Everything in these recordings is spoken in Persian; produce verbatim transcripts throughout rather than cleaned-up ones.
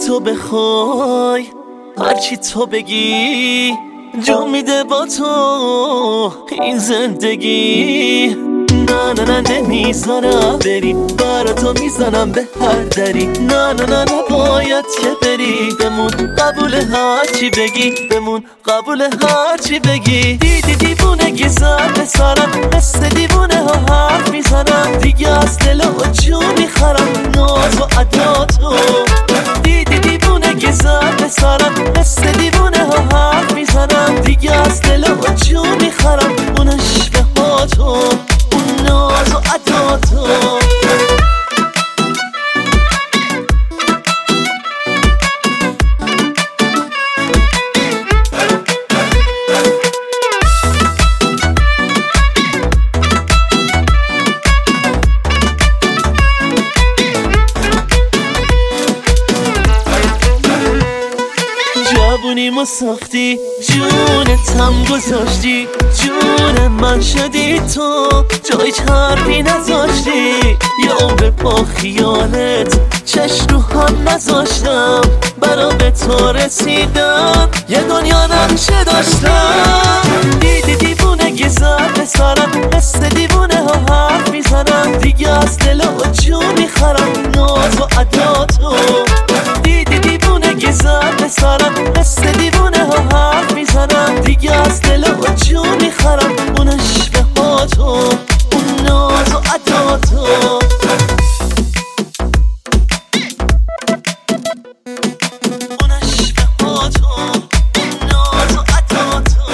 تو بخوای هرچی تو بگی جو میده با تو این زندگی. نه نه نه نمیذارم بری، برا تو میزنم به هر دری. نه نه نه نباید که بری، بمون قبول هرچی بگی، بمون قبول هرچی بگی. دیدی دیوونگی زد به سرم، مثل دیوونه ها حرف میزنم دیگه، از دل و جون میخرم ناز و عداتو. دیدی دیوونگی زد به سرم، مثل دیوونه ها حرف میزنم دیگه، از دل و جون میخرم اون عشق هاتو، ناز و عداتو. جوونیمو ساختی، جونتم گذاشتی، جون من شدی تو، جای حرفی نذاشتی. یا عمر با خیالت چشم رو هم نذاشتم، برا به تو رسیدم یه دنیا نقشه داشتم. دیدی دیوونگی زد به سرم، مثل دیوونه ها حرف میزنم دیگه، از دل و جون میخرم ناز و عداتو. دیدی دیوونگی زد به سرم، مثل دیوونه ها حرف میزنم دیگه، از دل و جون میخرم اون عشق هاتو، اون ناز و عداتو. اون عشق هاتو، اون ناز و عداتو.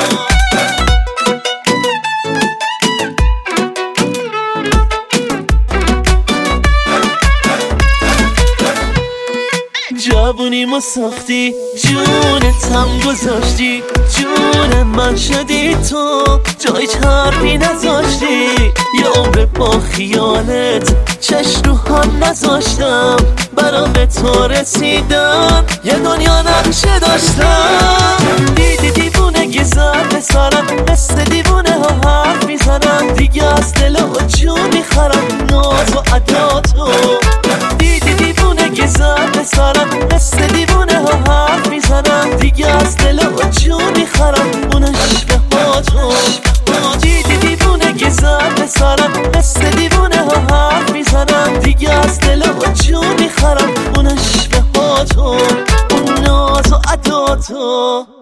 جوونیمو ساختی، جونتم گذاشتی، جون من شدی تو، جای حرفی نذاشتی. یه عمر با خیالت چشم رو هم نذاشتم، برا به تو رسیدم یه دنیا نقشه داشتم. دیدی دیوونگی زد به سرم، مثل دیوونه ها حرف میزنم دیگه، از دل و جون میخرم ناز و عداتو. دیدی دیوونگی زد به سرم، مثل دیوونه ها حرف میزنم دیگه، از دل و جون میخرم اون عشق هاتو. دیدی دیوونگی زد به سرم، مثل دیوونه ها حرف میزنم دیگه، از دل و جون میخرم اون عشق هاتو، اون ناز و عداتو.